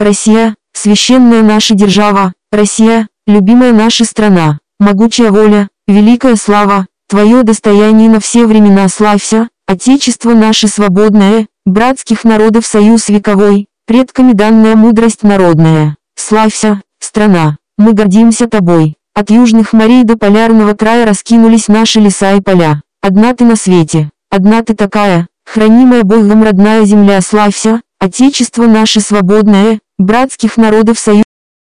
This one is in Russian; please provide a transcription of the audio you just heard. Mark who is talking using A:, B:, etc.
A: Россия, священная наша держава, Россия, любимая наша страна, могучая воля, великая слава, Твое достояние на все времена славься, Отечество наше свободное, братских народов союз вековой, предками данная мудрость народная. Славься, страна, мы гордимся Тобой. От южных морей до полярного края раскинулись наши леса и поля. Одна Ты на свете, одна Ты такая, хранимая Богом родная земля. Славься, Отечество наше свободное, братских народов союз.